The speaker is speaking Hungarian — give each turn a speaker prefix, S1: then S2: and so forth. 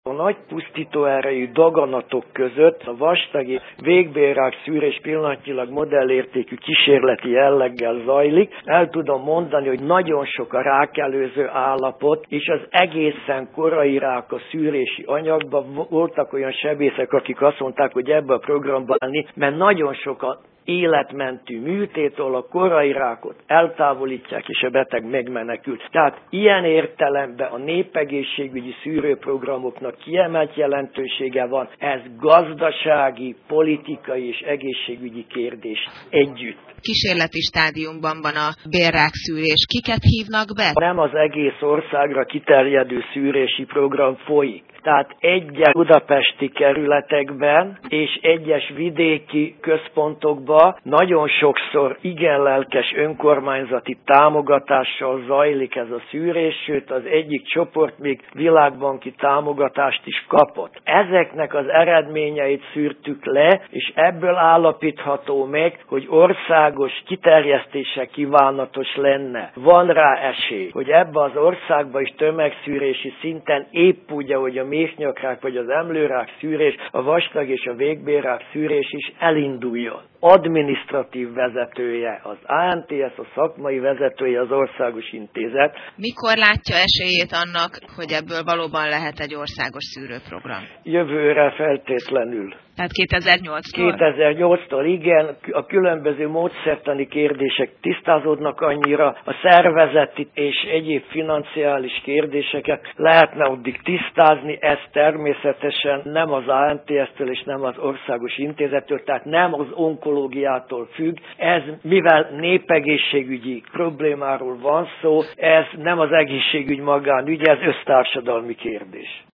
S1: A nagy pusztító erejű daganatok között a vastagi végbélrák szűrés pillanatnyilag modellértékű kísérleti jelleggel zajlik. El tudom mondani, hogy nagyon sok a rákelőző állapot, és az egészen korai rák a szűrési anyagban. Voltak olyan sebészek, akik azt mondták, hogy ebbe a programba állni, mert nagyon sok a életmentő műtétől a korai rákot eltávolítják, és a beteg megmenekül. Tehát ilyen értelemben a népegészségügyi szűrőprogramoknak kiemelt jelentősége van. Ez gazdasági, politikai és egészségügyi kérdés együtt.
S2: Kísérleti stádiumban van a bélrákszűrés. Kiket hívnak be?
S1: Nem az egész országra kiterjedő szűrési program folyik. Tehát egyes budapesti kerületekben és egyes vidéki központokban nagyon sokszor igen lelkes önkormányzati támogatással zajlik ez a szűrés, sőt az egyik csoport még világbanki támogatást is kapott. Ezeknek az eredményeit szűrtük le, és ebből állapítható meg, hogy országos kiterjesztése kívánatos lenne. Van rá esély, hogy ebbe az országba is tömegszűrési szinten épp úgy, ahogy a méhnyakrák vagy az emlőrák szűrés, a vastag és a végbélrák szűrés is elinduljon. Adminisztratív vezetője az ANTS, a szakmai vezetője az Országos Intézet.
S2: Mikor látja esélyét annak, hogy ebből valóban lehet egy országos szűrőprogram?
S1: Jövőre feltétlenül.
S2: Tehát 2008-tól?
S1: 2008-tól, igen. A különböző módszertani kérdések tisztázódnak annyira, a szervezeti és egyéb financiális kérdéseket lehetne addig tisztázni, ez természetesen nem az ANTS-től és nem az Országos Intézettől, tehát nem az onkológiától függ. Ez, mivel népegészségügyi problémáról van szó, ez nem az egészségügy magánügy, ez össztársadalmi kérdés.